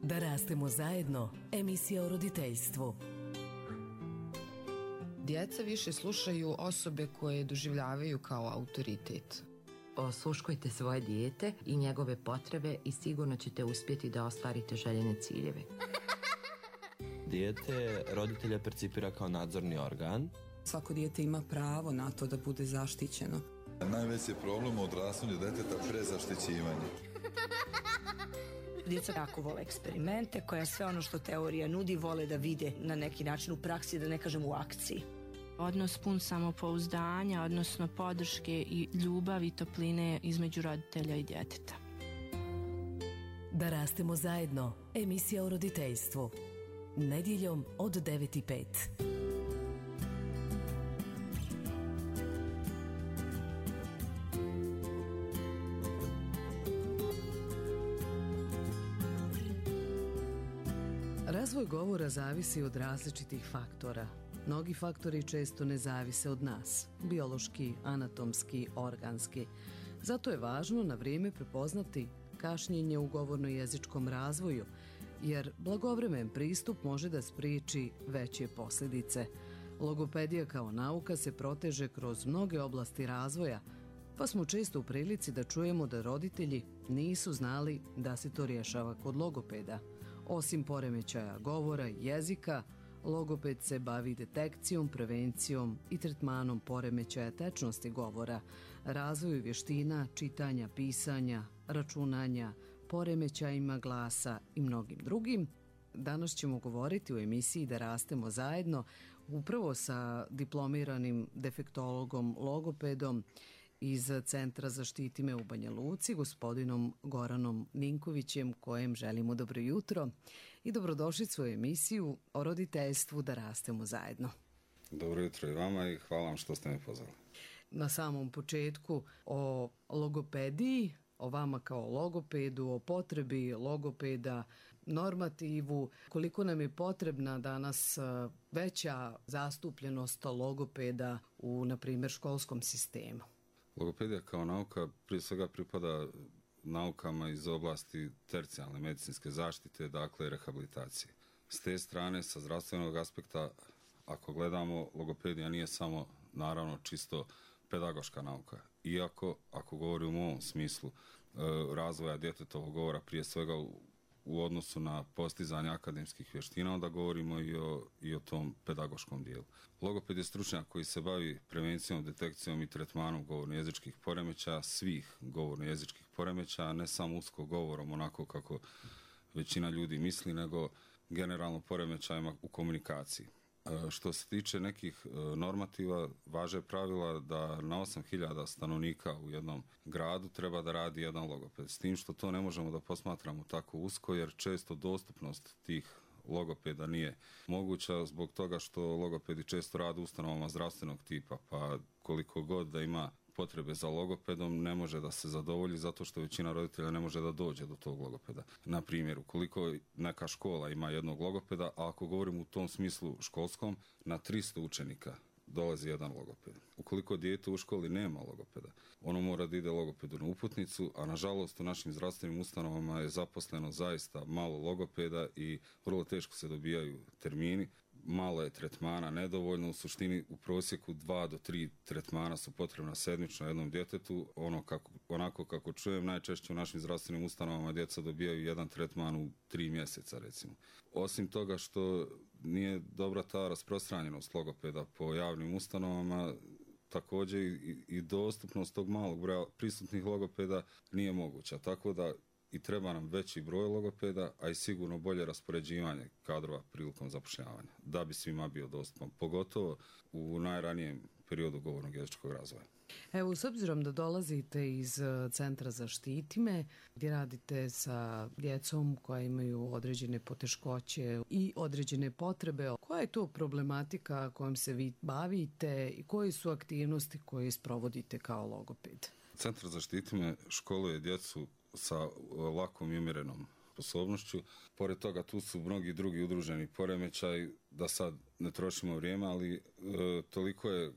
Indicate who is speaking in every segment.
Speaker 1: Da rastemo zajedno, emisija o roditeljstvu.
Speaker 2: Djeca više slušaju osobe koje doživljavaju kao autoritet.
Speaker 3: Osluškujte svoje dijete i njegove potrebe i sigurno ćete uspjeti da ostvarite željene ciljeve.
Speaker 4: Dijete roditelja percipira kao nadzorni organ.
Speaker 5: Svako dijete ima pravo na to da bude zaštićeno.
Speaker 6: Najveći je problem u odrastanju djeteta prezaštićivanje.
Speaker 7: Djeca jako vole eksperimente, koja sve ono što teorija nudi vole da vide na neki način u praksi, da ne kažem u akciji.
Speaker 8: Odnos pun samopouzdanja, odnosno podrške i ljubavi i topline između roditelja i djeteta.
Speaker 1: Da rastemo zajedno, emisija o roditeljstvu. Nedjeljom od 9:05. Razvoj govora zavisi od različitih faktora. Mnogi faktori često ne zavise od nas, biološki, anatomski, organski. Zato je važno na vrijeme prepoznati kašnjenje u govorno-jezičkom razvoju, jer blagovremen pristup može da spriječi veće posljedice. Logopedija kao nauka se proteže kroz mnoge oblasti razvoja, pa smo često u prilici da čujemo da roditelji nisu znali da se to rješava kod logopeda. Osim poremećaja govora i jezika, logoped se bavi detekcijom, prevencijom i tretmanom poremećaja tečnosti govora, razvoju vještina, čitanja, pisanja, računanja, poremećajima glasa i mnogim drugim. Danas ćemo govoriti u emisiji Da rastemo zajedno upravo sa diplomiranim defektologom, logopedom iz Centra Zaštiti me u Banja Luci, gospodinom Goranom Ninkovićem, kojem želimo dobro jutro i dobrodošlicu u emisiju o roditeljstvu Da rastemo zajedno.
Speaker 9: Dobro jutro i vama i hvala vam što ste me pozvali.
Speaker 1: Na samom početku o logopediji, o vama kao logopedu, o potrebi logopeda, normativu, koliko nam je potrebna danas veća zastupljenost logopeda u, na primjer, školskom sistemu.
Speaker 9: Logopedija kao nauka prije svega pripada naukama iz oblasti tercijalne medicinske zaštite, dakle rehabilitacije. S te strane, sa zdravstvenog aspekta, ako gledamo, logopedija nije samo, naravno, čisto pedagoška nauka. Iako, ako govorimo u ovom smislu razvoja djetetovog govora, prije svega u odnosu na postizanje akademskih vještina, onda govorimo i o tom pedagoškom dijelu. Logoped je stručnjak koji se bavi prevencijom, detekcijom i tretmanom govorno-jezičkih poremećaja, svih govorno-jezičkih poremećaja, ne samo usko govorom, onako kako većina ljudi misli, nego generalno poremećajima u komunikaciji. Što se tiče nekih normativa, važe pravila da na 8.000 stanovnika u jednom gradu treba da radi jedan logoped. S tim što to ne možemo da posmatramo tako usko, jer često dostupnost tih logopeda nije moguća zbog toga što logopedi često rade u ustanovama zdravstvenog tipa, pa koliko god da ima potrebe za logopedom ne može da se zadovolji zato što većina roditelja ne može da dođe do tog logopeda. Na primjer, ukoliko neka škola ima jednog logopeda, a ako govorim u tom smislu školskom, na 300 učenika dolazi jedan logoped. Ukoliko dijete u školi nema logopeda, ono mora da ide logopedu na uputnicu, a nažalost u našim zdravstvenim ustanovama je zaposleno zaista malo logopeda i vrlo teško se dobijaju termini. Malo je tretmana, nedovoljno, u suštini u prosjeku 2 do 3 tretmana su potrebna sedmično jednom djetetu. Onako kako čujem, najčešće u našim zdravstvenim ustanovama djeca dobijaju jedan tretman u 3 mjeseca recimo. Osim toga što nije dobra ta rasprostranjenost logopeda po javnim ustanovama, također i dostupnost tog malog broja prisutnih logopeda nije moguća, tako da i treba nam veći broj logopeda, a i sigurno bolje raspoređivanje kadrova prilikom zapošljavanja, da bi svima bio dostupan, pogotovo u najranijem periodu govornog jezičkog razvoja.
Speaker 1: Evo, s obzirom da dolazite iz Centra Zaštiti me, gdje radite sa djecom koja imaju određene poteškoće i određene potrebe, koja je to problematika kojom se vi bavite i koje su aktivnosti koje sprovodite kao logoped?
Speaker 9: Centar Zaštiti me školuje djecu sa lakom i umjerenom sposobnošću. Pored toga tu su mnogi drugi udruženi poremećaj, da sad ne trošimo vrijeme, ali toliko je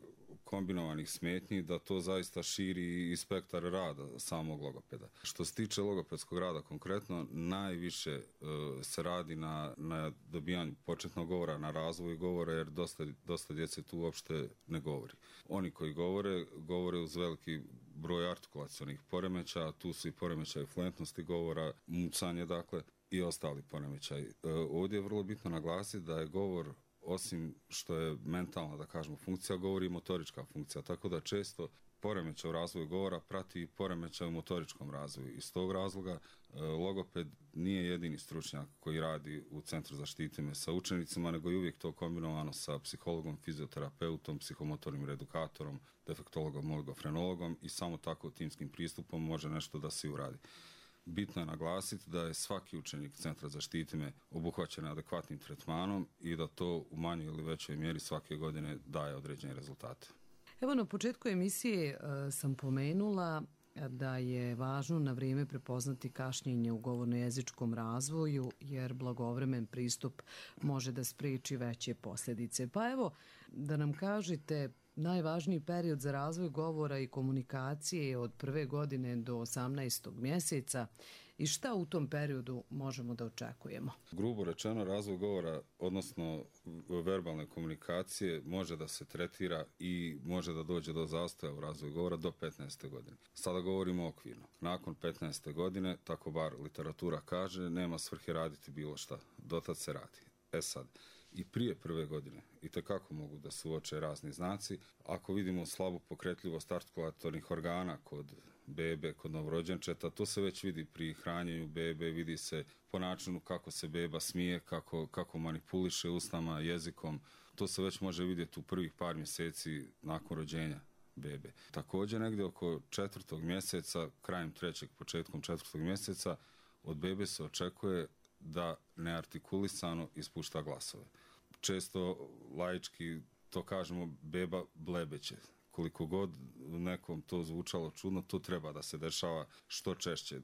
Speaker 9: kombinovanih smetnji da to zaista širi i spektar rada samog logopeda. Što se tiče logopedskog rada konkretno, najviše se radi na dobijanju početnog govora, na razvoju govora, jer dosta djece tu uopšte ne govori. Oni koji govore uz veliki broj artikulacionih poremećaja, tu su i poremećaji fluentnosti govora, mucanje dakle i ostali poremećaji. Ovdje je vrlo bitno naglasiti da je govor, osim što je mentalna, da kažemo, funkcija, govori i motorička funkcija, tako da često poremećaj u razvoju govora prati i poremećaj u motoričkom razvoju. Iz tog razloga logoped nije jedini stručnjak koji radi u Centru Zaštiti me sa učenicima, nego je uvijek to kombinovano sa psihologom, fizioterapeutom, psihomotornim redukatorom, defektologom, oligofrenologom i samo tako timskim pristupom može nešto da se uradi. Bitno je naglasiti da je svaki učenik Centra Zaštiti me obuhvaćen adekvatnim tretmanom i da to u manjoj ili većoj mjeri svake godine daje određene rezultate.
Speaker 1: Evo, na početku emisije sam pomenula da je važno na vrijeme prepoznati kašnjenje u govorno-jezičkom razvoju, jer blagovremen pristup može da spriječi veće posljedice. Pa evo, da nam kažete najvažniji period za razvoj govora i komunikacije je od 1. godine do 18. mjeseca i šta u tom periodu možemo da očekujemo?
Speaker 9: Grubo rečeno, razvoj govora, odnosno verbalne komunikacije, može da se tretira i može da dođe do zastoja u razvoju govora do 15. godine. Sada govorimo okvirno. Nakon 15. godine, tako bar literatura kaže, nema svrhe raditi bilo šta. Dotad se radi. Sad, i prije 1. godine itekako mogu da se uoče razni znaci. Ako vidimo slabu pokretljivost artikulatornih organa kod bebe, kod novorođenčeta, to se već vidi pri hranjenju bebe, vidi se po načinu kako se beba smije, kako manipuliše usnama, jezikom. To se već može vidjeti u prvih par mjeseci nakon rođenja bebe. Također negdje oko 4. mjeseca, krajem 3. početkom 4. mjeseca, od bebe se očekuje da neartikulisano ispušta glasove. Često laički to kažemo beba blebeće. Koliko god nekom to zvučalo čudno, to treba da se dešava što češće,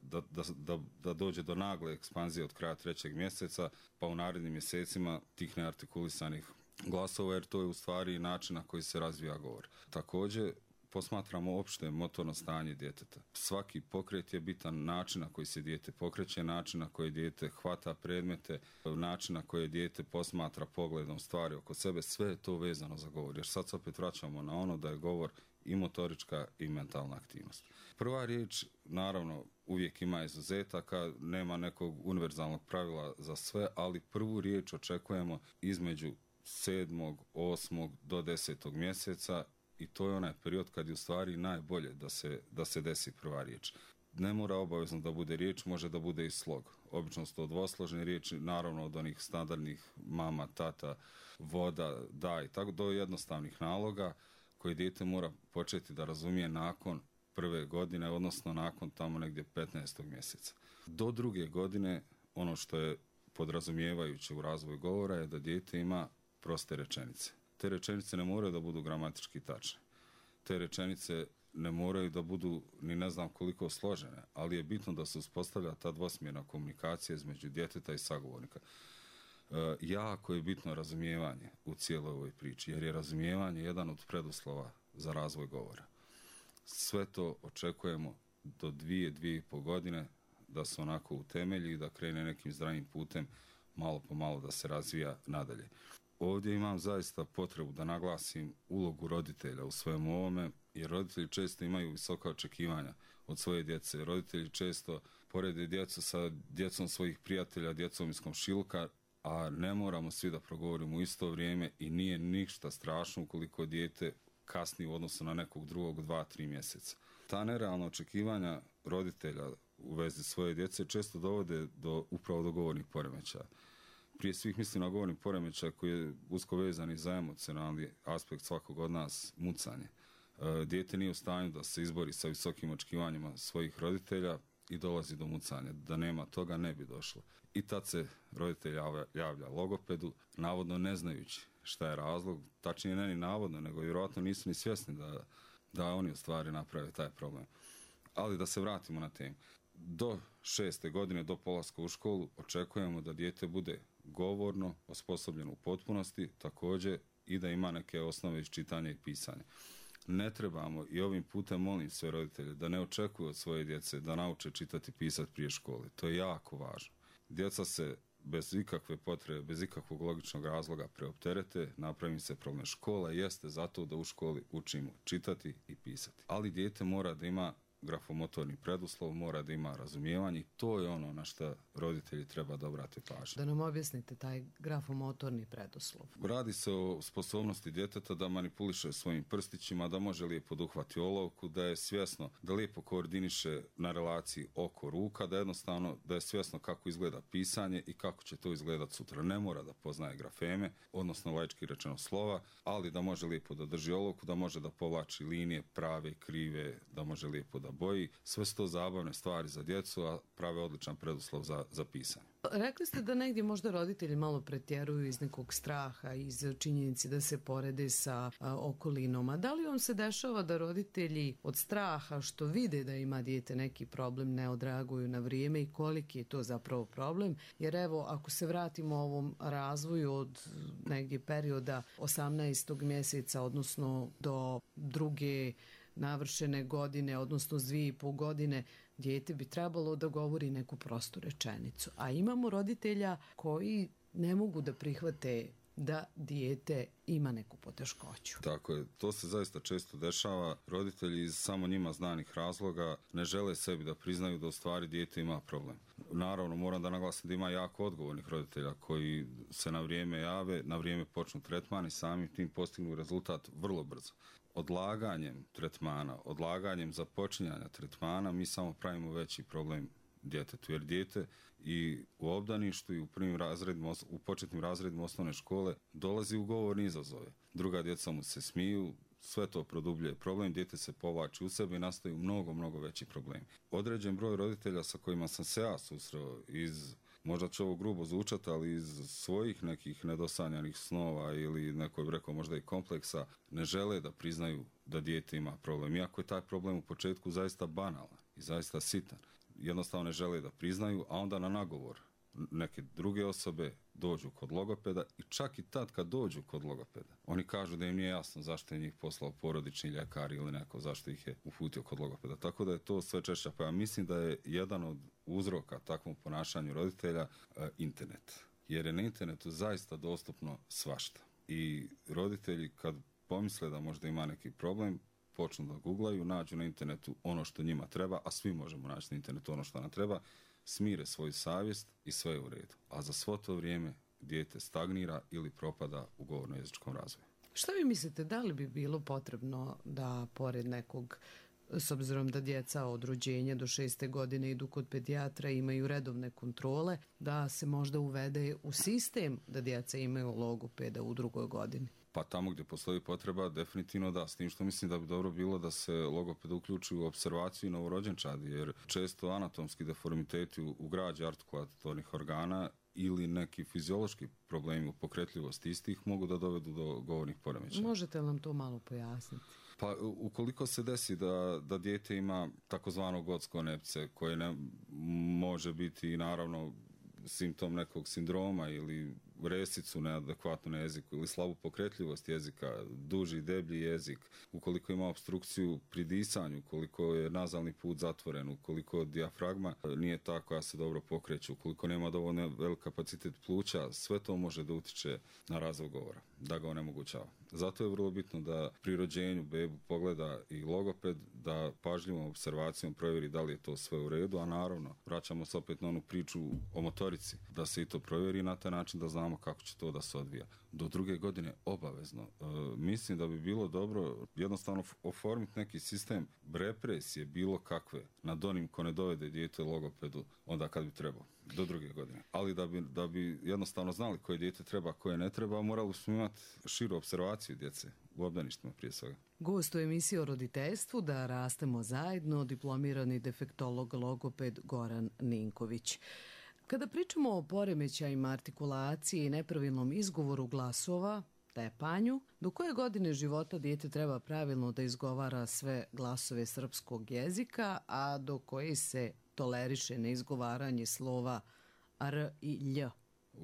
Speaker 9: da dođe do nagle ekspanzije od kraja 3. mjeseca, pa u narednim mjesecima tih neartikulisanih glasova, jer to je u stvari način na koji se razvija govor. Također, posmatramo opšte motorno stanje djeteta. Svaki pokret je bitan, način na koji se dijete pokreće, način na koji dijete hvata predmete, način na koji dijete posmatra pogledom stvari oko sebe, sve je to vezano za govor. Jer sad se opet vraćamo na ono da je govor i motorička i mentalna aktivnost. Prva riječ, naravno, uvijek ima izuzetaka, nema nekog univerzalnog pravila za sve, ali prvu riječ očekujemo između 7., 8. do 10. mjeseca. I to je onaj period kad je u stvari najbolje da se desi prva riječ. Ne mora obavezno da bude riječ, može da bude i slog. Obično su to dvosložne riječi, naravno od onih standardnih mama, tata, voda, daj, tako do jednostavnih naloga koje dijete mora početi da razumije nakon 1. godine, odnosno nakon tamo negdje 15. mjeseca. Do 2. godine ono što je podrazumijevajuće u razvoju govora je da dijete ima proste rečenice. Te rečenice ne moraju da budu gramatički tačne. Te rečenice ne moraju da budu ni ne znam koliko složene, ali je bitno da se uspostavlja ta dvosmjerna komunikacija između djeteta i sagovornika. Jako je bitno razumijevanje u cijeloj ovoj priči, jer je razumijevanje jedan od preduslova za razvoj govora. Sve to očekujemo do 2,5 godine da se onako utemelji i da krene nekim zdravim putem malo po malo da se razvija nadalje. Ovdje imam zaista potrebu da naglasim ulogu roditelja u svemu ovome, jer roditelji često imaju visoka očekivanja od svoje djece. Roditelji često porede djecu sa djecom svojih prijatelja, djecom iz komšiluka, a ne moramo svi da progovorimo u isto vrijeme i nije ništa strašno ukoliko dijete kasni u odnosu na nekog drugog 2-3 mjeseca. Ta nerealna očekivanja roditelja u vezi svoje djece često dovode upravo do govornih poremećaja. Prije svih mislim na govorni poremećaj koji je usko vezan i za emocionalni aspekt svakog od nas, mucanje. Dijete nije u stanju da se izbori sa visokim očekivanjima svojih roditelja i dolazi do mucanja. Da nema toga ne bi došlo. I tad se roditelj javlja logopedu, navodno ne znajući šta je razlog, tačnije ne ni navodno, nego vjerojatno nisu ni svjesni da oni u stvari naprave taj problem. Ali da se vratimo na temu. Do 6. godine, do polaska u školu, očekujemo da dijete bude govorno, osposobljeno u potpunosti, također i da ima neke osnove iz čitanja i pisanja. Ne trebamo, i ovim putem molim sve roditelje da ne očekuju od svoje djece da nauče čitati i pisati prije škole. To je jako važno. Djeca se bez ikakve potrebe, bez ikakvog logičnog razloga preopterete, napravi se problem. Škola jeste zato da u školi učimo čitati i pisati. Ali dijete mora da ima grafomotorni preduslov, mora da ima razumijevanje i to je ono na što roditelji treba da obrate pažnju.
Speaker 1: Da nam objasnite taj grafomotorni preduslov.
Speaker 9: Radi se o sposobnosti djeteta da manipuliše svojim prstićima, da može lijepo dohvati olovku, da je svjesno, da lijepo koordiniše na relaciji oko-ruka, da jednostavno da je svjesno kako izgleda pisanje i kako će to izgledati sutra. Ne mora da poznaje grafeme, odnosno laički rečeno slova, ali da može lijepo da drži olovku, da može da povlači linije prave, krive, da može lijepo da boji. Sve su to zabavne stvari za djecu, a prave odličan preduslov za pisanje.
Speaker 1: Rekli ste da negdje možda roditelji malo pretjeruju iz nekog straha, iz činjenici da se porede sa okolinom. A da li vam se dešava da roditelji od straha što vide da ima dijete neki problem ne odreaguju na vrijeme i koliki je to zapravo problem? Jer evo, ako se vratimo ovom razvoju od negdje perioda 18. mjeseca, odnosno do druge navršene godine, odnosno s 2,5 godine, dijete bi trebalo da govori neku prostu rečenicu. A imamo roditelja koji ne mogu da prihvate da dijete ima neku poteškoću.
Speaker 9: Tako je, to se zaista često dešava. Roditelji iz samo njima znanih razloga ne žele sebi da priznaju da u stvari dijete ima problem. Naravno, moram da naglasim da ima jako odgovornih roditelja koji se na vrijeme jave, na vrijeme počnu tretman i samim tim postignu rezultat vrlo brzo. Odlaganjem tretmana, odlaganjem započinjanja tretmana mi samo pravimo veći problem djetetu, jer dijete i u obdaništu i u početnim razredima osnovne škole dolazi u govorne izazove. Druga djeca mu se smiju, sve to produbljuje problem, dijete se povlači u sebe i nastaju mnogo veći problemi. Određen broj roditelja sa kojima sam se ja susreo možda će ovo grubo zvučati, ali iz svojih nekih nedosanjanih snova ili neko je rekao možda i kompleksa, ne žele da priznaju da dijete ima problem. Iako je taj problem u početku zaista banalan i zaista sitan. Jednostavno ne žele da priznaju, a onda na nagovor neke druge osobe dođu kod logopeda i čak i tad kad dođu kod logopeda, oni kažu da im nije jasno zašto je njih poslao porodični ljekar ili neko, zašto ih je uputio kod logopeda. Tako da je to sve češća. Pa ja mislim da je jedan od uzroka takvom ponašanju roditelja internet. Jer je na internetu zaista dostupno svašta. I roditelji kad pomisle da možda ima neki problem, počnu da googlaju, nađu na internetu ono što njima treba, a svi možemo naći na internetu ono što nam treba, smire svoju savjest i sve je u redu. A za svo to vrijeme dijete stagnira ili propada u govorno-jezičkom razvoju.
Speaker 1: Šta vi mislite, da li bi bilo potrebno da pored nekog, s obzirom da djeca od rođenja do 6. godine idu kod pedijatra i imaju redovne kontrole, da se možda uvede u sistem da djeca imaju logopeda u 2. godini?
Speaker 9: Pa tamo gdje postoji potreba, definitivno da. S tim što mislim da bi dobro bilo da se logoped uključi u observaciju novorođenčadi, jer često anatomski deformiteti u građi artikulatornih organa ili neki fiziološki problemi u pokretljivosti istih mogu da dovedu do govornih poremećaja.
Speaker 1: Možete li nam to malo pojasniti?
Speaker 9: Pa ukoliko se desi da dijete ima takozvano gotsko nepce, koje ne može biti naravno simptom nekog sindroma ili resicu neadekvatnu na jeziku ili slabu pokretljivost jezika, duži, deblji jezik, ukoliko ima opstrukciju pri disanju, ukoliko je nazalni put zatvoren, ukoliko dijafragma nije ta koja se dobro pokreće, ukoliko nema dovoljno velik kapacitet pluća, sve to može da utiče na razvoj govora, da ga onemogućava. Zato je vrlo bitno da pri rođenju bebu pogleda i logoped, da pažljivom observacijom provjeri da li je to sve u redu, a naravno vraćamo se opet na onu priču o motorici, da se i to provjeri na taj način da znamo kako će to da se odvija. Do 2. godine obavezno. Mislim da bi bilo dobro jednostavno oformiti neki sistem represije bilo kakve nad onim ko ne dovede dijete logopedu onda kad bi trebao. Do 2. godine. Ali da bi jednostavno znali koje dijete treba, koje ne treba, morali smo imati širu observaciju djece u obdaništima prije svega.
Speaker 1: Gost u emisiji o roditeljstvu Da rastemo zajedno, diplomirani defektolog logoped Goran Ninković. Kada pričamo o poremećajima artikulacije i nepravilnom izgovoru glasova, tepanju, do koje godine života dijete treba pravilno da izgovara sve glasove srpskog jezika, a do koje se toleriše neizgovaranje slova R i Lj?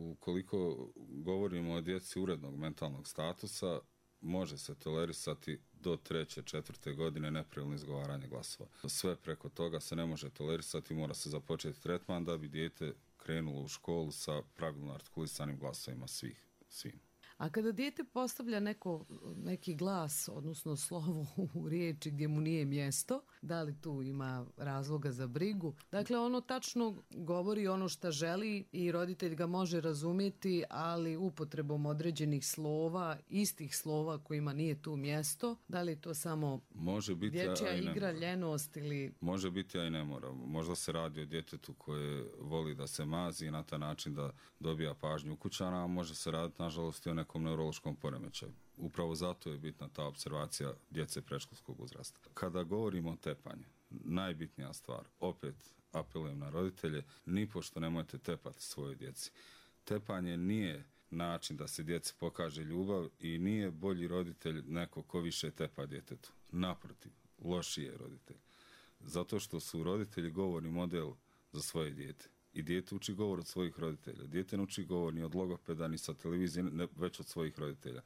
Speaker 9: Ukoliko govorimo o djeci urednog mentalnog statusa, može se tolerisati do 3., 4. godine nepravilno izgovaranje glasova. Sve preko toga se ne može tolerisati, mora se započeti tretman da bi dijete krenulo u školu sa pravilno artikulisanim glasovima svim.
Speaker 1: A kada dijete postavlja neki glas, odnosno slovo u riječi gdje mu nije mjesto, da li tu ima razloga za brigu? Dakle, ono tačno govori ono što želi i roditelj ga može razumjeti, ali upotrebom određenih slova, istih slova kojima nije tu mjesto, da li to samo dječja igra, ljenost ili...
Speaker 9: Može biti, a i ne mora. Možda se radi o djetetu koje voli da se mazi i na taj način da dobija pažnju ukućana, a može se raditi, nažalost, i o nekom neurološkom poremećaju. Upravo zato je bitna ta opservacija djece predškolskog uzrasta. Kada govorimo o tepanju, najbitnija stvar, opet apelujem na roditelje, nipošto nemojte tepati svojoj djeci. Tepanje nije način da se djeci pokaže ljubav i nije bolji roditelj neko ko više tepa djetetu. Naprotiv, lošiji je roditelj. Zato što su roditelji govorni model za svoje dijete. I dijete uči govor od svojih roditelja. Dijete ne uči govor ni od logopeda, ni sa televizije, već od svojih roditelja.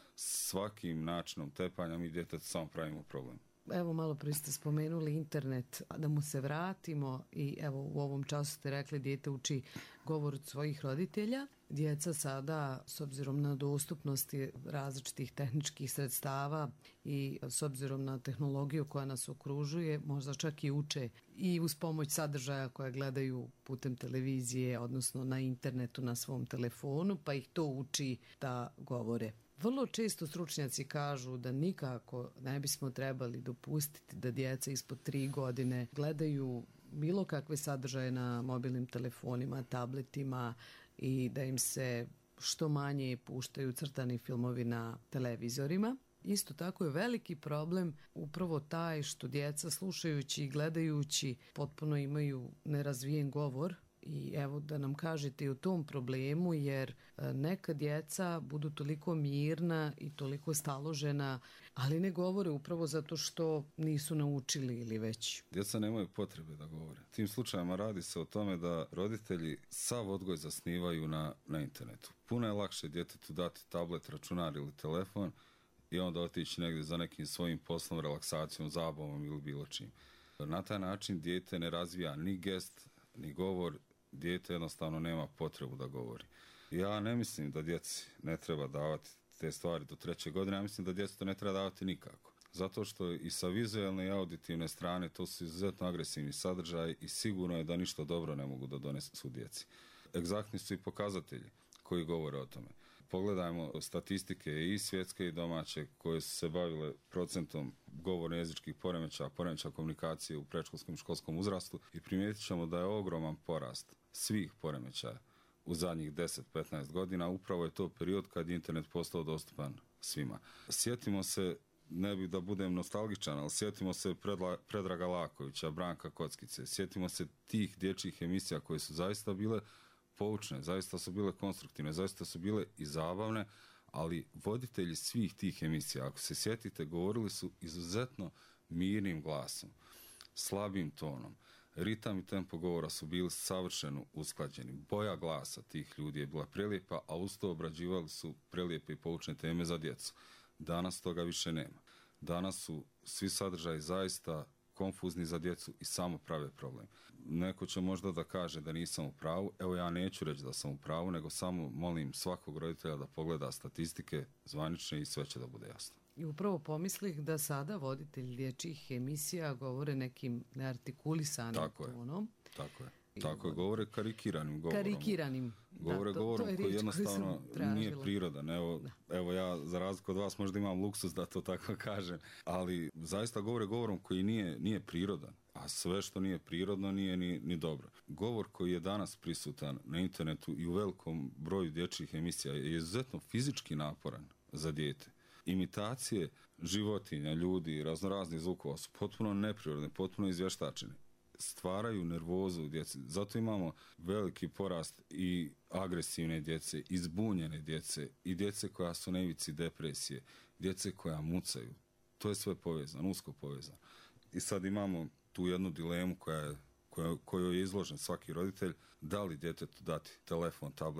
Speaker 9: Svakim načinom tepanja mi djetetu samo pravimo problem.
Speaker 1: Evo, malo prije ste spomenuli internet, da mu se vratimo i evo u ovom času ste rekli dijete uči govor od svojih roditelja. Djeca sada, s obzirom na dostupnosti različitih tehničkih sredstava i s obzirom na tehnologiju koja nas okružuje, možda čak i uče i uz pomoć sadržaja koje gledaju putem televizije, odnosno na internetu, na svom telefonu, pa ih to uči da govore. Vrlo često stručnjaci kažu da nikako ne bismo trebali dopustiti da djeca ispod 3 godine gledaju bilo kakve sadržaje na mobilnim telefonima, tabletima i da im se što manje puštaju crtani filmovi na televizorima. Isto tako je veliki problem upravo taj što djeca slušajući i gledajući potpuno imaju nerazvijen govor. I evo da nam kažete i o tom problemu, jer neka djeca budu toliko mirna i toliko staložena, ali ne govore upravo zato što nisu naučili ili već.
Speaker 9: Djeca nemaju potrebe da govore. Tim slučajima radi se o tome da roditelji sav odgoj zasnivaju na internetu. Puno je lakše djetetu dati tablet, računar ili telefon i onda otići negdje za nekim svojim poslom, relaksacijom, zabavom ili bilo čim. Na taj način dijete ne razvija ni gest, ni govor, dijete jednostavno nema potrebu da govori. Ja ne mislim da djeci ne treba davati te stvari do 3. godine, ja mislim da djecu to ne treba davati nikako. Zato što i sa vizualne i auditivne strane to su izuzetno agresivni sadržaj i sigurno je da ništa dobro ne mogu da donesu djeci. Egzaktni su i pokazatelji koji govore o tome. Pogledajmo statistike i svjetske i domaće koje su se bavile procentom govorno-jezičkih poremećaja komunikacije u predškolskom i školskom uzrastu i primijetit ćemo da je ogroman porast svih poremećaja u zadnjih 10-15 godina. Upravo je to period kad je internet postao dostupan svima. Sjetimo se, ne bih da budem nostalgičan, ali sjetimo se Predraga Lakovića, Branka Kockice, sjetimo se tih dječjih emisija koje su zaista bile poučne, zaista su bile konstruktivne, zaista su bile i zabavne, ali voditelji svih tih emisija, ako se sjetite, govorili su izuzetno mirnim glasom, slabim tonom. Ritam i tempo govora su bili savršeno usklađeni. Boja glasa tih ljudi je bila prelijepa, a uz to obrađivali su prelijepe i poučne teme za djecu. Danas toga više nema. Danas su svi sadržaji zaista konfuzni za djecu i samo prave problem. Neko će možda da kaže da nisam u pravu. Evo, ja neću reći da sam u pravu, nego samo molim svakog roditelja da pogleda statistike zvanične i sve će da bude jasno.
Speaker 1: I upravo pomislih da sada voditelji dječjih emisija govore nekim neartikulisanim tonom.
Speaker 9: Tako je, govore karikiranim govorom. Govore govorom koji jednostavno nije prirodan. Evo ja, za razliku od vas, možda imam luksus da to tako kažem, ali zaista govore govorom koji nije prirodan. A sve što nije prirodno nije ni dobro. Govor koji je danas prisutan na internetu i u velikom broju dječjih emisija je izuzetno fizički naporan za dijete. Imitacije životinja, ljudi, raznoraznih zvukova su potpuno neprirodne, potpuno izvještačene. Stvaraju nervozu u djeci. Zato imamo veliki porast i agresivne djece, i zbunjene djece, i djece koja su na ivici depresije, djece koja mucaju. To je sve povezano, usko povezano. I sad imamo tu jednu dilemu kojoj je izložen svaki roditelj, da li djetetu dati telefon, tablet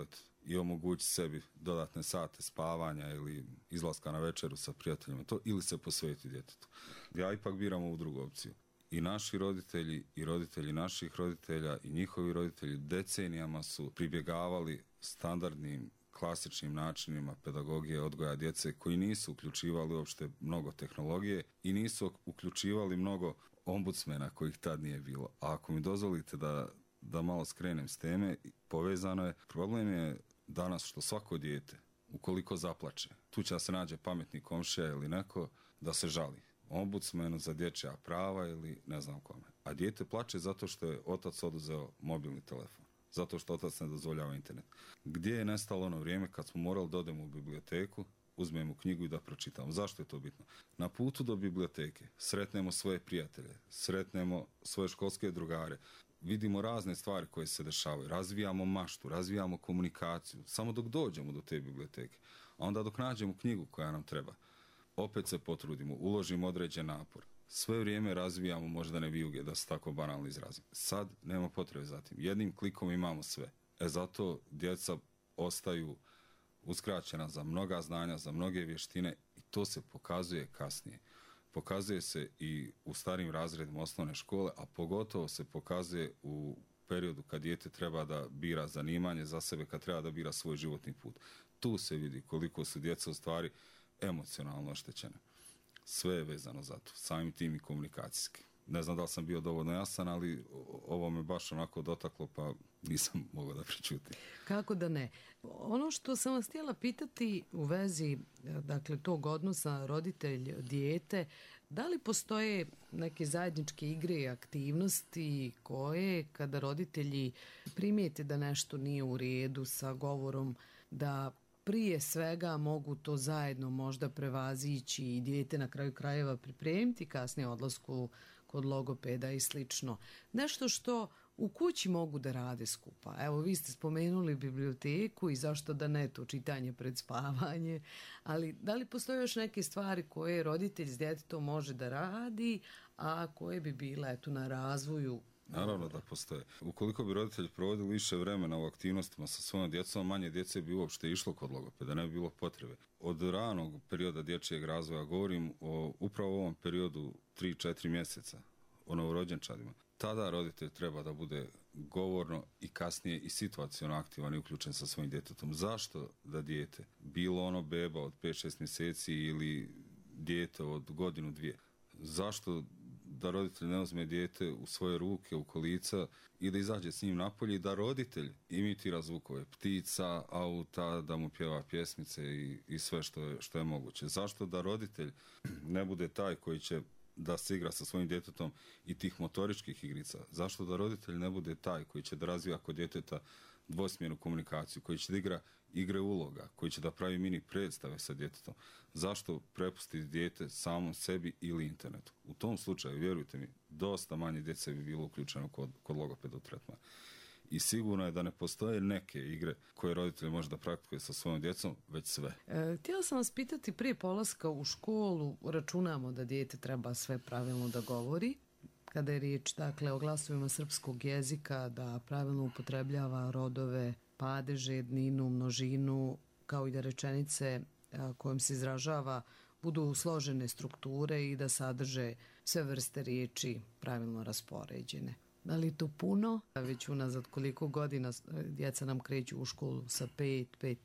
Speaker 9: i omogućiti sebi dodatne sate spavanja ili izlaska na večeru sa prijateljima, to ili se posvetiti djetetu. Ja ipak biram ovu drugu opciju. I naši roditelji i roditelji naših roditelja i njihovi roditelji decenijama su pribjegavali standardnim klasičnim načinima pedagogije odgoja djece koji nisu uključivali uopšte mnogo tehnologije i nisu uključivali mnogo ombudsmena kojih tad nije bilo. A ako mi dozvolite da malo skrenem s teme, povezano je, problem je danas što svako dijete, ukoliko zaplače, tu će se nađe pametni komšija ili neko da se žali ombudsmenu za dječja prava ili ne znam kome. A dijete plače zato što je otac oduzeo mobilni telefon, zato što otac ne dozvoljava internet. Gdje je nestalo ono vrijeme kad smo morali da odemo u biblioteku, uzmemo knjigu i da pročitamo? Zašto je to bitno? Na putu do biblioteke sretnemo svoje prijatelje, sretnemo svoje školske drugare, vidimo razne stvari koje se dešavaju, razvijamo maštu, razvijamo komunikaciju, samo dok dođemo do te biblioteke. A onda dok nađemo knjigu koja nam treba, opet se potrudimo, uložimo određen napor. Sve vrijeme razvijamo moždane vijuge, da se tako banalno izrazim. Sad nema potrebe za tim. Jednim klikom imamo sve. Zato djeca ostaju uskraćena za mnoga znanja, za mnoge vještine i to se pokazuje kasnije. Pokazuje se i u starim razredima osnovne škole, a pogotovo se pokazuje u periodu kad dijete treba da bira zanimanje za sebe, kad treba da bira svoj životni put. Tu se vidi koliko su djeca u stvari emocionalno oštećene. Sve je vezano za to, samim tim i komunikacijski. Ne znam da li sam bio dovoljno jasan, ali ovo me baš onako dotaklo, pa nisam mogao da pričutim.
Speaker 1: Kako da ne? Ono što sam vas htjela pitati u vezi, dakle, tog odnosa roditelj-dijete, da li postoje neke zajedničke igre i aktivnosti koje, kada roditelji primijete da nešto nije u redu sa govorom, da prije svega mogu to zajedno možda prevazići i dijete na kraju krajeva pripremiti, kasnije odlasku kod logopeda i slično. Nešto što u kući mogu da rade skupa. Evo, vi ste spomenuli biblioteku i zašto da ne, to čitanje pred spavanje, ali da li postoje još neke stvari koje roditelj s djetetom može da radi, a koje bi bile eto, na razvoju?
Speaker 9: Naravno da postoje. Ukoliko bi roditelj provodili više vremena u aktivnostima sa svojom djecom, manje djece bi uopšte išlo kod logopeda, ne bi bilo potrebe. Od ranog perioda dječjeg razvoja govorim o upravo ovom periodu 3-4 mjeseca, o novorođenčadima. Tada roditelj treba da bude govorno i kasnije i situaciono aktivan i uključen sa svojim djetetom. Zašto da dijete, bilo ono beba od 5-6 mjeseci ili dijete od godinu, dvije, zašto da roditelj ne uzme dijete u svoje ruke, u kolica i da izađe s njim napolje i da roditelj imitira zvukove ptica, auta, da mu pjeva pjesmice i sve što je moguće. Zašto da roditelj ne bude taj koji će da se igra sa svojim djetetom i tih motoričkih igrica? Zašto da roditelj ne bude taj koji će da razvija kod djeteta dvosmjernu komunikaciju, koji će da igra igre uloga, koji će da pravi mini predstave sa djetetom? Zašto prepustiti dijete samom sebi ili internetu? U tom slučaju, vjerujte mi, dosta manje djece bi bilo uključeno kod logopeda u tretman. I sigurno je da ne postoje neke igre koje roditelj može da praktikuje sa svojom djecom, već sve.
Speaker 1: Htjela sam vas pitati, prije polaska u školu računamo da dijete treba sve pravilno da govori. Kada je riječ, dakle, o glasovima srpskog jezika, da pravilno upotrebljava rodove, padeže, jedninu, množinu, kao i da rečenice kojom se izražava budu složene strukture i da sadrže sve vrste riječi pravilno raspoređene. Da li to puno? Već unazad koliko godina djeca nam kreću u školu sa 5,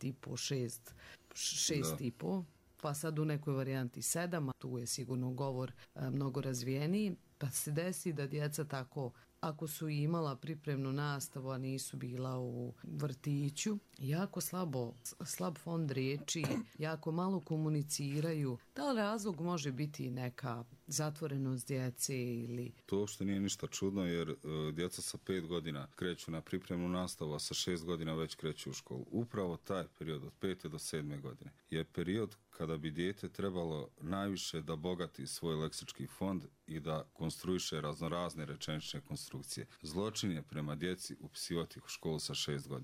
Speaker 1: 5,5, 6,5, pa sad u nekoj varijanti 7, a tu je sigurno govor mnogo razvijeniji, pa se desi da djeca tako, ako su imala pripremnu nastavu, a nisu bila u vrtiću, jako slab fond riječi, jako malo komuniciraju. Da li razlog može biti neka zatvorenost djece ili...
Speaker 9: To uopšte nije ništa čudno, jer djeca sa 5 godina kreću na pripremnu nastavu, a sa 6 godina već kreću u školu. Upravo taj period od 5. do 7. godine je period kada bi dijete trebalo najviše da bogati svoj leksički fond i da konstruiše raznorazne rečenične konstrukcije. Zločin je prema djeci upisivati ih u školu sa 6 godina.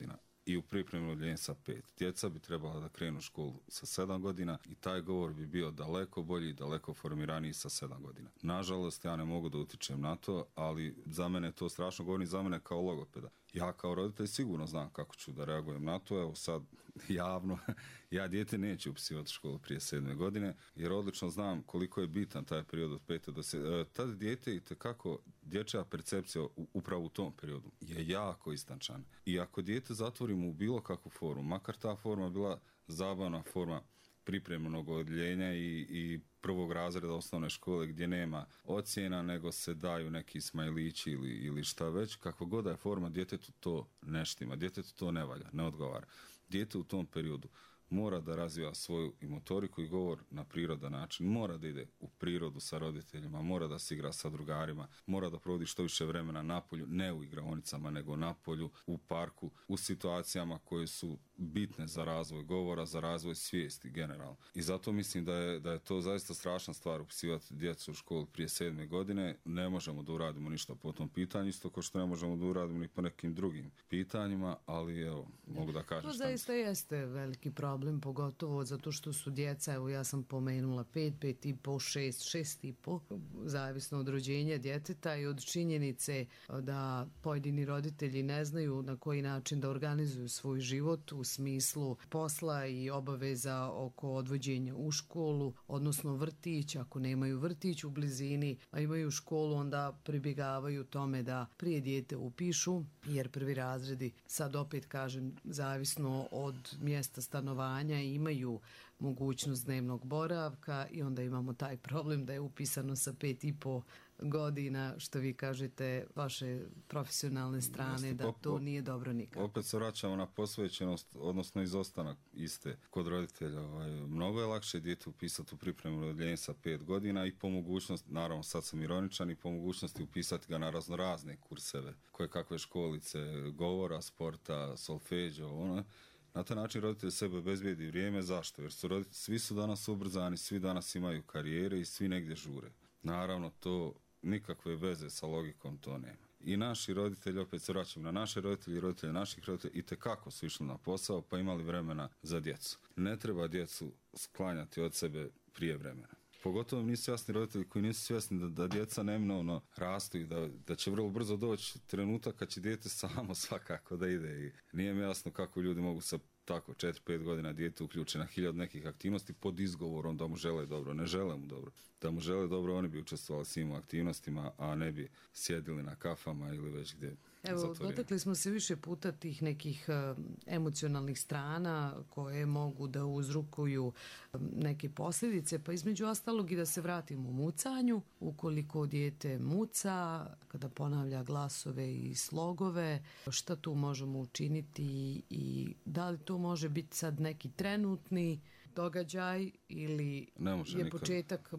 Speaker 9: i u pripremnom odjeljenju sa 5. Djeca bi trebala da krenu u školu sa 7 godina i taj govor bi bio daleko bolji i daleko formiraniji sa 7 godina. Nažalost, ja ne mogu da utičem na to, ali za mene to strašno, govorim za mene kao logopeda. Ja kao roditelj sigurno znam kako ću da reagujem na to, evo sad javno, ja dijete neću upisivati školu prije 7. godine, jer odlično znam koliko je bitan taj period od 5. do 7. Tad dijete i tekako dječja percepcija upravo u tom periodu je jako istančana. I ako dijete zatvorimo u bilo kakvu formu, makar ta forma bila zabavna forma pripremnog odjeljenja i prvog razreda osnovne škole gdje nema ocjena, nego se daju neki smajlići ili šta već, kako god da je forma, djetetu to ne štima, djetetu to ne valja, ne odgovara. Dijete u tom periodu mora da razvija svoju i motoriku i govor na prirodan način, mora da ide u prirodu sa roditeljima, mora da se igra sa drugarima, mora da provodi što više vremena napolju, ne u igraonicama, nego napolju, u parku, u situacijama koje su bitne za razvoj govora, za razvoj svijesti generalno. I zato mislim da je to zaista strašna stvar upisivati djecu u školu prije 7. godine. Ne možemo da uradimo ništa po tom pitanju, isto kao što ne možemo da uradimo ni po nekim drugim pitanjima, ali evo, mogu da kažem
Speaker 1: to zaista jeste veliki problem, pogotovo zato što su djeca, evo ja sam pomenula 5, 5,5, 6, 6,5, zavisno od rođenja djeteta i od činjenice da pojedini roditelji ne znaju na koji način da organizuju svoj život u smislu posla i obaveza oko odvođenja u školu, odnosno vrtić. Ako nemaju vrtić u blizini, a imaju školu, onda pribjegavaju tome da prije dijete upišu, jer prvi razredi, sad opet kažem, zavisno od mjesta stanovanja, imaju mogućnost dnevnog boravka i onda imamo taj problem da je upisano sa 5,5 godina, što vi kažete, vaše profesionalne strane, da to nije dobro nikako.
Speaker 9: Opet se vraćamo na posvećenost, odnosno izostanak iste kod roditelja. Mnogo je lakše dijete upisati u pripremno odjeljenje sa 5 godina i po mogućnosti, naravno sad sam ironičan, i po mogućnosti upisati ga na raznorazne kurseve, koje kakve školice, govora, sporta, solfeđo, Na taj način roditelj sebe obezbijedi vrijeme. Zašto? Jer svi su danas ubrzani, svi danas imaju karijere i svi negdje žure. Naravno, to nikakve veze sa logikom to nema. I naši roditelji, opet se vraćam na naše roditelji i roditelji naših roditelja, itekako su išli na posao pa imali vremena za djecu. Ne treba djecu sklanjati od sebe prije vremena. Pogotovo nisu jasni roditelji koji nisu svjesni da djeca neminovno rastu i da će vrlo brzo doći trenutak kad će dijete samo svakako da ide. I nije mi jasno kako ljudi mogu sa tako 4-5 godina dijete uključe na 1000 nekih aktivnosti pod izgovorom da mu žele dobro. Ne žele mu dobro. Da mu žele dobro, oni bi učestvovali svim aktivnostima, a ne bi sjedili na kafama ili već gdje.
Speaker 1: Evo, dotakli smo se više puta tih nekih emocionalnih strana koje mogu da uzrokuju neke posljedice, pa između ostalog i da se vratimo u mucanju. Ukoliko dijete muca, kada ponavlja glasove i slogove, šta tu možemo učiniti i da li to može biti sad neki trenutni događaj ili je nikad početak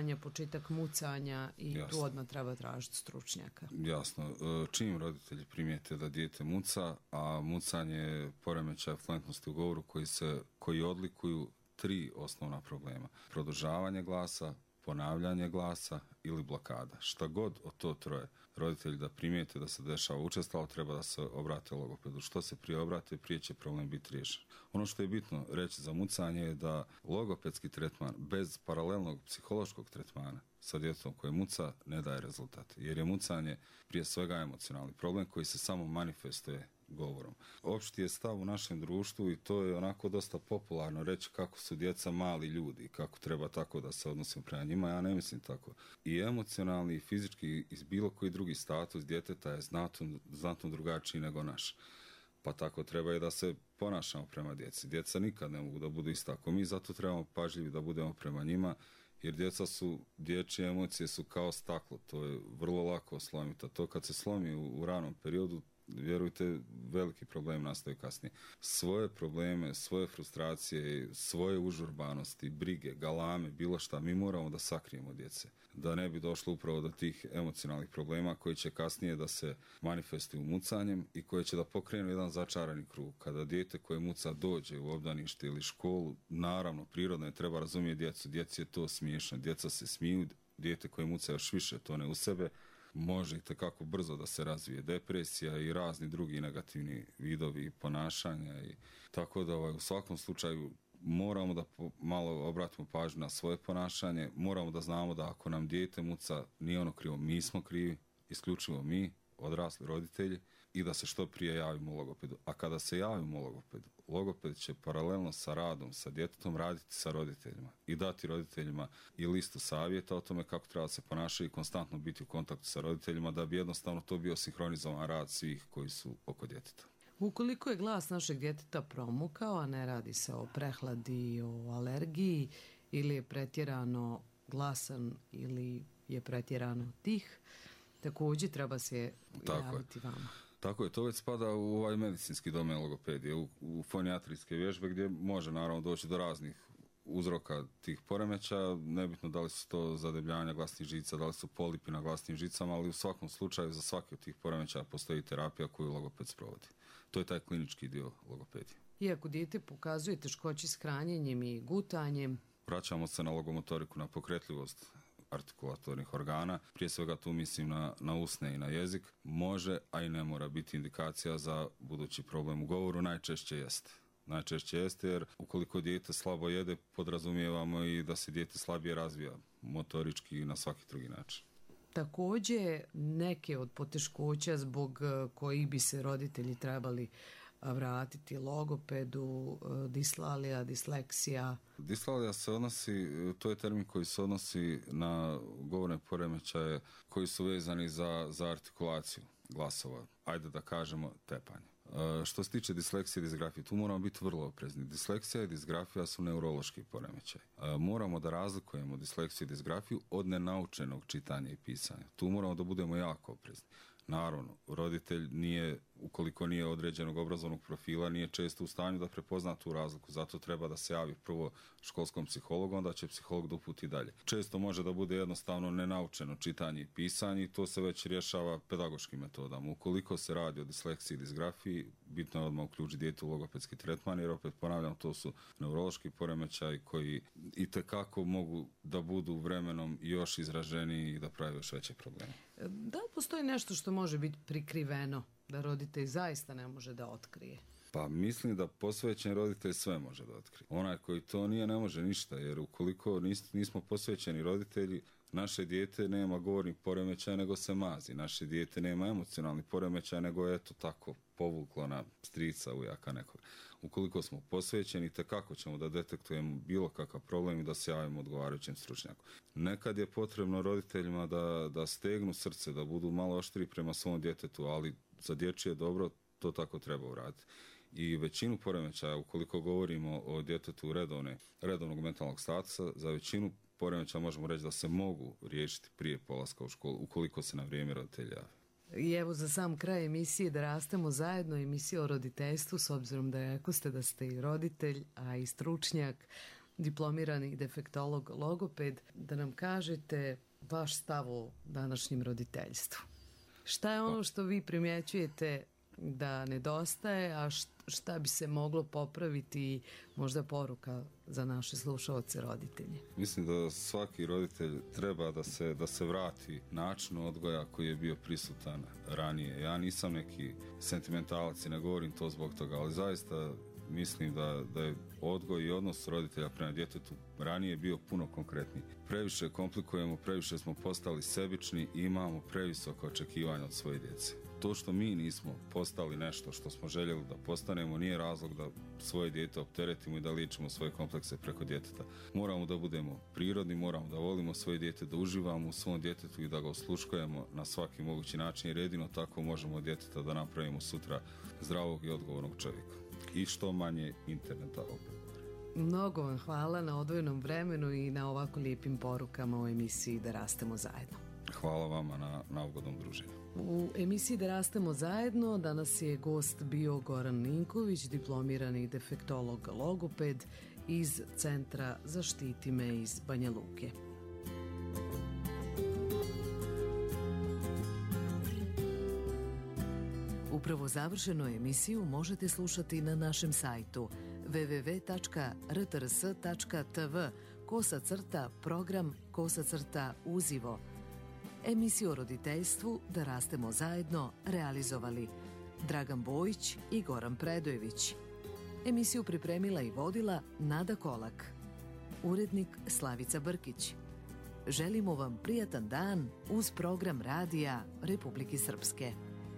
Speaker 1: mucanja i jasno, tu odmah treba tražiti stručnjaka.
Speaker 9: Jasno. Čim roditelji primijete da dijete muca, a mucanje je poremećaj fluentnosti u govoru koji odlikuju 3 osnovna problema. Produžavanje glasa, ponavljanje glasa ili blokada. Šta god od to troje roditelji da primijete da se dešava učestalo, treba da se obrate logopedu. Što se prije obrate, prije će problem biti riješen. Ono što je bitno reći za mucanje je da logopedski tretman bez paralelnog psihološkog tretmana sa djetetom koje muca ne daje rezultat. Jer je mucanje prije svega emocionalni problem koji se samo manifestuje govorom. Opšti je stav u našem društvu i to je onako dosta popularno reći kako su djeca mali ljudi, kako treba tako da se odnosimo prema njima. Ja ne mislim tako. I emocionalni i fizički i bilo koji drugi status djeteta je znatno drugačiji nego naš. Pa tako treba i da se ponašamo prema djeci. Djeca nikad ne mogu da budu isto ako mi, zato trebamo pažljivi da budemo prema njima, jer dječje emocije su kao staklo, to je vrlo lako slomiti. A to kad se slomi u ranom periodu, vjerujte, veliki problem nastaju kasnije. Svoje probleme, svoje frustracije, svoje užurbanosti, brige, galame, bilo šta, mi moramo da sakrijemo djece. Da ne bi došlo upravo do tih emocionalnih problema koji će kasnije da se manifestuju mucanjem i koji će da pokrenu jedan začarani krug. Kada dijete koje muca dođe u obdanište ili školu, naravno, prirodno je, treba razumjeti djecu. Djeci je to smiješno, djeca se smiju, dijete koje muca još više tone u sebe, može i tekako brzo da se razvije depresija i razni drugi negativni vidovi ponašanja. Tako da u svakom slučaju moramo da malo obratimo pažnju na svoje ponašanje, moramo da znamo da ako nam dijete muca, nije ono krivo, mi smo krivi, isključivo mi, odrasli roditelji, i da se što prije javimo logopedu. A kada se javimo logopedu, logoped će paralelno sa radom, sa djetetom raditi sa roditeljima i dati roditeljima i listu savjeta o tome kako treba se ponašati i konstantno biti u kontaktu sa roditeljima da bi jednostavno to bio sinhronizovan rad svih koji su oko djeteta.
Speaker 1: Ukoliko je glas našeg djeteta promukao, a ne radi se o prehladi, o alergiji, ili je pretjerano glasan ili je pretjerano tih, također treba se javiti vama.
Speaker 9: Tako je, to već spada u ovaj medicinski domen logopedije, u fonijatrijske vježbe gdje može naravno doći do raznih uzroka tih poremećaja, nebitno da li su to zadebljanja glasnih žica, da li su polipi na glasnim žicama, ali u svakom slučaju za svaki od tih poremećaja postoji terapija koju logoped sprovodi. To je taj klinički dio logopedije.
Speaker 1: Iako dijete pokazuje teškoće s hranjenjem i gutanjem,
Speaker 9: vraćamo se na logomotoriku, na pokretljivost artikulatornih organa. Prije svega tu mislim na usne i na jezik. Može, a i ne mora biti indikacija za budući problem u govoru. Najčešće jeste jer ukoliko dijete slabo jede, podrazumijevamo i da se dijete slabije razvija motorički i na svaki drugi način.
Speaker 1: Također neke od poteškoća zbog kojih bi se roditelji trebali vratiti logopedu, dislalija, disleksija.
Speaker 9: Dislalija se odnosi, to je termin koji se odnosi na govorne poremećaje koji su vezani za artikulaciju glasova. Ajde da kažemo tepanje. Što se tiče disleksije i disgrafije, tu moramo biti vrlo oprezni. Disleksija i disgrafija su neurološki poremećaj. Moramo da razlikujemo disleksiju i disgrafiju od nenaučenog čitanja i pisanja. Tu moramo da budemo jako oprezni. Naravno, roditelj ukoliko nije određenog obrazovnog profila, nije često u stanju da prepozna tu razliku. Zato treba da se javi prvo školskom psihologu, onda će psiholog da uputi dalje. Često može da bude jednostavno nenaučeno čitanje i pisanje i to se već rješava pedagoškim metodama. Ukoliko se radi o disleksiji i disgrafiji, bitno je odmah uključiti dijete u logopedski tretman, jer opet ponavljam, to su neurološki poremećaji koji itekako mogu da budu vremenom još izraženiji i da pravi još veće probleme.
Speaker 1: Da li postoji nešto što može biti prikriveno, da roditelj zaista ne može da otkrije?
Speaker 9: Pa mislim da posvećen roditelj sve može da otkrije. Onaj koji to nije, ne može ništa, jer ukoliko nismo posvećeni roditelji, naše dijete nema govornih poremećaja nego se mazi. Naše dijete nema emocionalnih poremećaja nego je eto tako povuklo na strica, ujaka nekoga. Ukoliko smo posvećeni, tekako ćemo da detektujemo bilo kakav problem i da se javimo odgovarajućem stručnjaku. Nekad je potrebno roditeljima da stegnu srce, da budu malo oštri prema svom djetetu, ali za dječje dobro to tako treba uraditi. I većinu poremećaja, ukoliko govorimo o djetetu redovnog mentalnog statusa, za većinu poremećaja možemo reći da se mogu riješiti prije polaska u školu, ukoliko se na vrijeme roditelji jave.
Speaker 1: I evo za sam kraj emisije Da rastemo zajedno, emisija o roditeljstvu, s obzirom da ste i roditelj, a i stručnjak, diplomirani defektolog, logoped, da nam kažete vaš stav o današnjem roditeljstvu. Šta je ono što vi primjećujete da nedostaje, a šta bi se moglo popraviti i možda poruka za naše slušaoce roditelje?
Speaker 9: Mislim da svaki roditelj treba da se vrati načinu odgoja koji je bio prisutan ranije. Ja nisam neki sentimentalac i ne govorim to zbog toga, ali zaista mislim da je odgoj i odnos roditelja prema djetetu ranije bio puno konkretniji. Previše komplikujemo, previše smo postali sebični i imamo previsoka očekivanja od svoje djece. To što mi nismo postali nešto što smo željeli da postanemo nije razlog da svoje dijete opteretimo i da liječimo svoje komplekse preko djeteta. Moramo da budemo prirodni, moramo da volimo svoje dijete, da uživamo u svom djetetu i da ga osluškujemo na svaki mogući način, jer jedino tako možemo od djeteta da napravimo sutra zdravog i odgovornog čovjeka. I što manje interneta opet.
Speaker 1: Mnogo vam hvala na odvojenom vremenu i na ovako lijepim porukama o emisiji Da rastemo zajedno.
Speaker 9: Hvala vama na ugodnom druženju.
Speaker 1: U emisiji Da rastemo zajedno danas je gost bio Goran Ninković, diplomirani defektolog logoped iz Centra Zaštiti me iz Banja Luke. Upravo završenu emisiju možete slušati na našem sajtu www.rtrs.tv /program/uzivo. Emisiju o roditeljstvu Da rastemo zajedno realizovali Dragan Bojić i Goran Predojević. Emisiju pripremila i vodila Nada Kolak. Urednik Slavica Brkić. Želimo vam prijatan dan uz program radija Republike Srpske.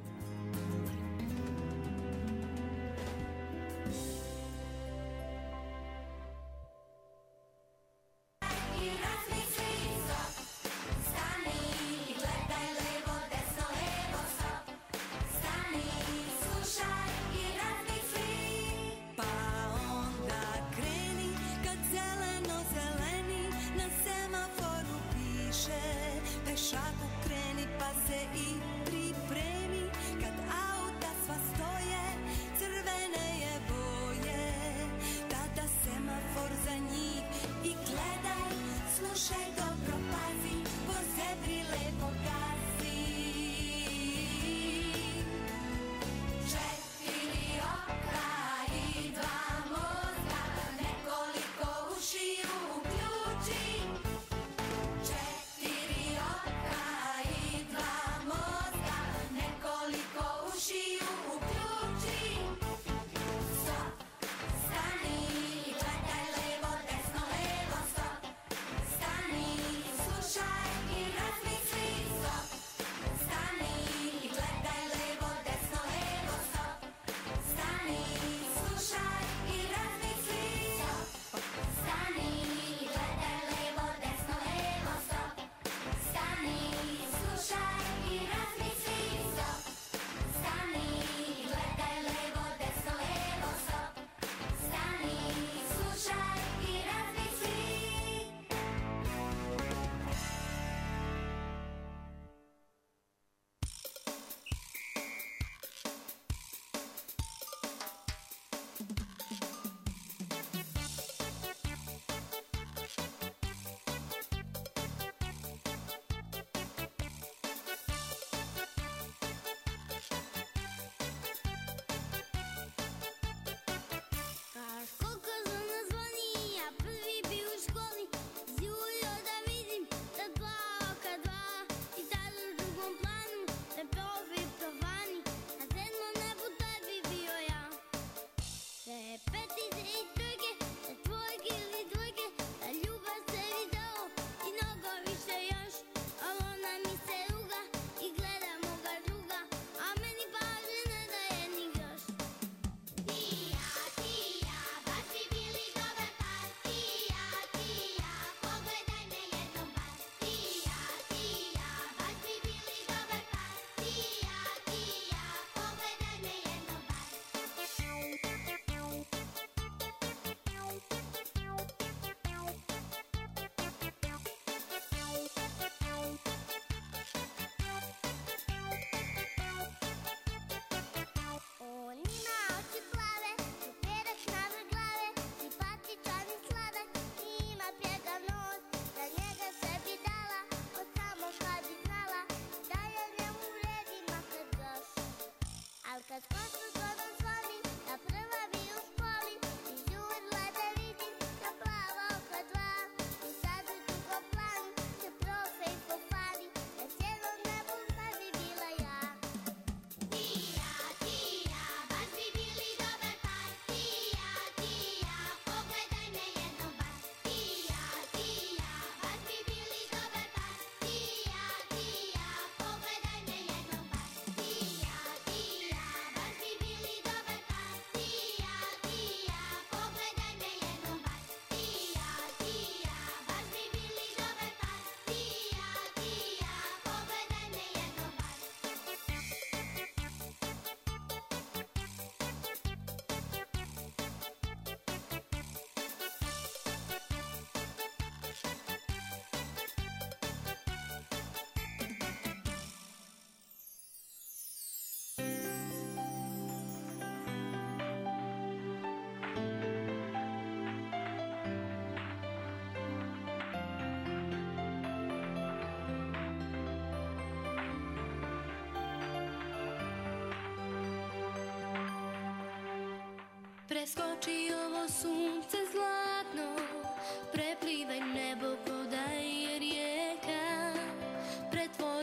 Speaker 10: Preskoči ovo sunce zlatno, preplivaj nebo ko da je rijeka, pretvori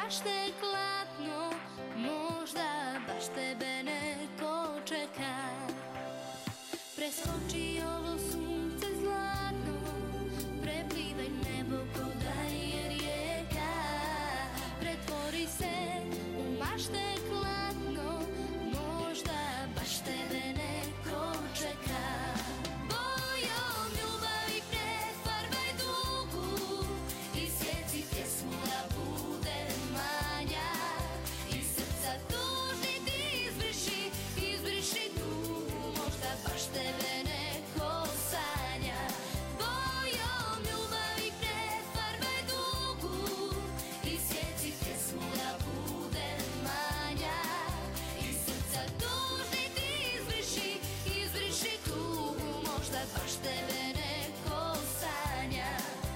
Speaker 10: baš te klatno, možda baš tebe neko čeka. Preskoči ovo sunce zlatno, preplivaj nebo ko da je rijeka. Pretvori se u mašte klatno, možda baš tebe neko čeka. Bojom ljubavi prefarbaj dugu i sjeci pjesmu da bude manja. Iz srca tužni ti izbriši tugu, možda baš tebe neko sanja. Bojom ljubavi prefarbaj dugu i sjeci pjesmu da bude manja. Iz srca tužni ti izbriši tugu, možda baš tebe neko sanja.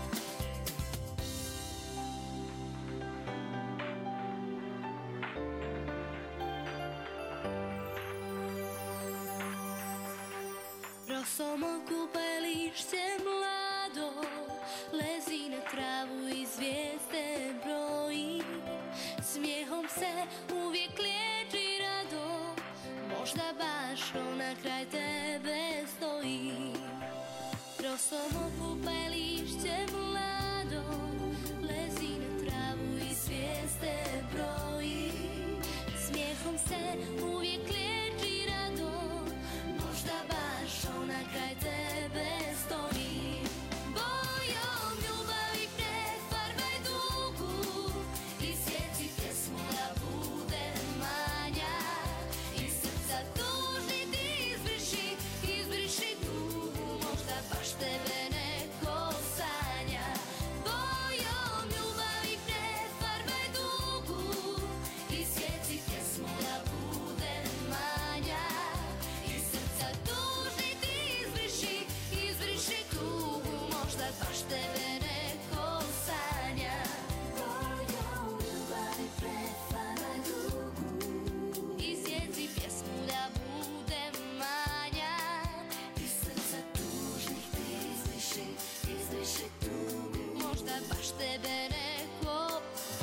Speaker 10: Rosom okupa lišće mlado, lezi na travu i zvijezde broji. Smijehom se uvijek liječi rado, možda baš ona kraj tebe stoji. Rosom okupa lišće mlado, lezi na travu i zvijezde broji. Smijehom se uvijek liječi rado, možda baš ona kraj tebe stoji. Bojom ljubavi prefarbaj dugu i sjeci pjesmu da bude manja. Iz srca tužni ti izbriši tugu, možda baš tebe neko sanja. Bojom ljubavi prefarbaj dugu i sjeci pjesmu da bude manja. Iz srca tužni ti izbriši tugu, možda baš tebe neko sanja. Bojom ljubavi prefarbaj dugu i sjeci pjesmu da bude manja. Iz srca tužnih ti izbriši tugu, možda baš tebe neko,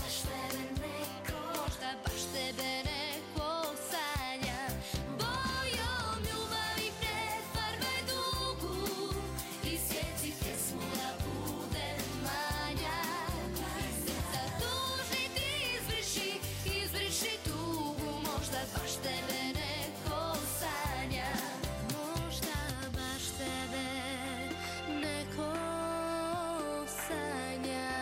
Speaker 10: možda baš tebe neko sanja. Bojom ljubavi prefarbaj dugu i sjeci pjesmu da bude manja. Iz srca tužni ti izbriši tugu, možda baš tebe neko sanja. Možda baš tebe neko sanja.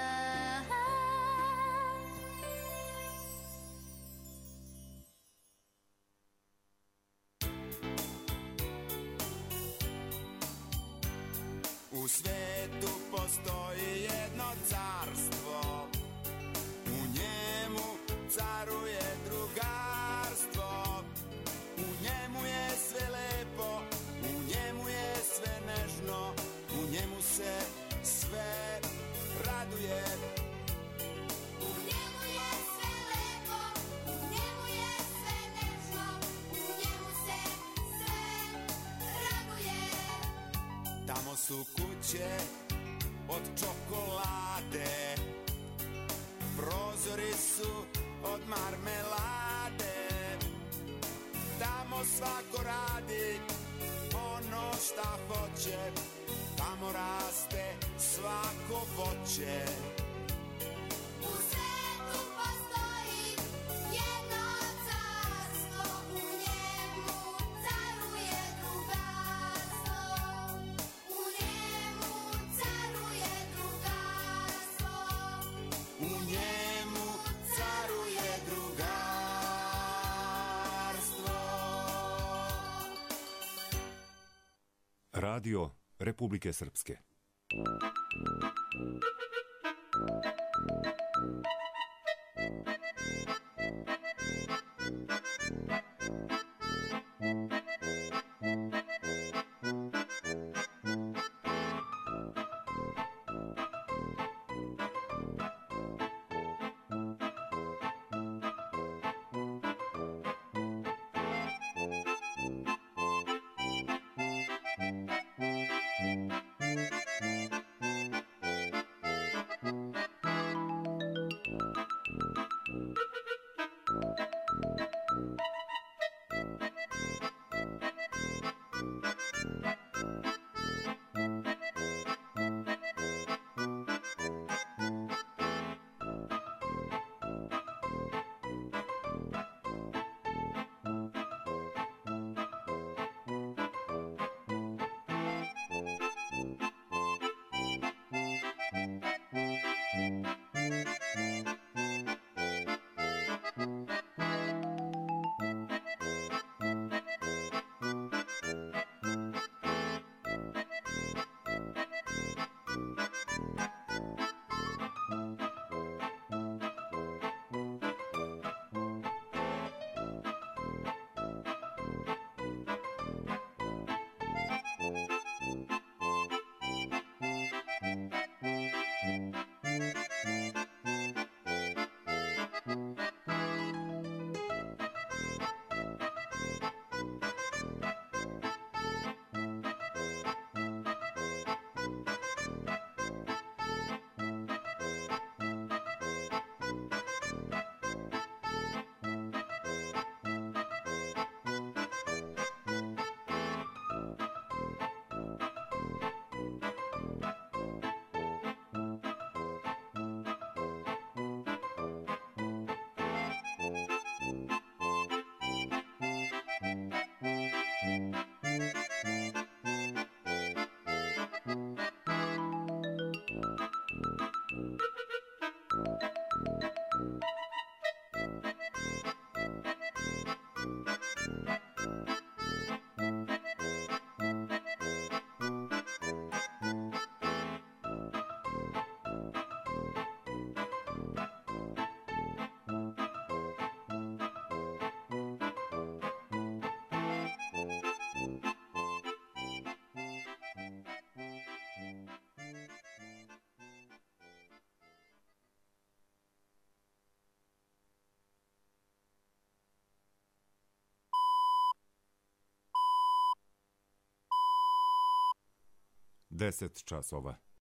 Speaker 11: U svetu postoji jedno carstvo, u njemu caruje drugarstvo. U njemu je sve lepo, u njemu je sve nežno, u njemu se sve raduje.
Speaker 10: U njemu je sve lepo, u njemu je sve nežno, u njemu se sve raduje.
Speaker 11: Tamo su kuće od čokolade, prozori su od marmelade. Tamo svako radi ono šta hoće, tamo raste svako voće.
Speaker 10: U svetu postoji jedno carstvo, u njemu caruje drugarstvo. U njemu caruje drugarstvo.
Speaker 11: U njemu caruje drugarstvo.
Speaker 12: Radio Republike Srpske. 10 časova.